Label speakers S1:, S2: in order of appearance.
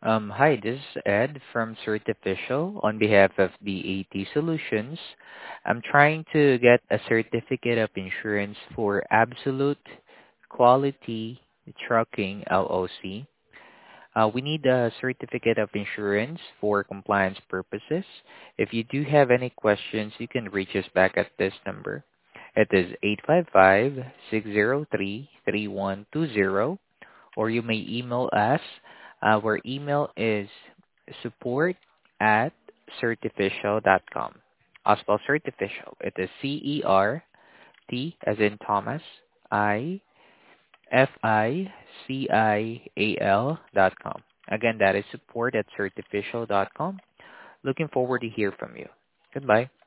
S1: Hi, this is Ed from Certificial on behalf of the AT Solutions. I'm trying to get a certificate of insurance for Absolute Quality Trucking LLC. We need a certificate of insurance for compliance purposes. If you do have any questions, you can reach us back at this number. It is 855-603-3120, or you may email us. Our email is support at certificial.com. I'll spell certificial. It is CERT as in Thomas, IFICIAL.com. Again, that is support at certificial.com. Looking forward to hear from you. Goodbye.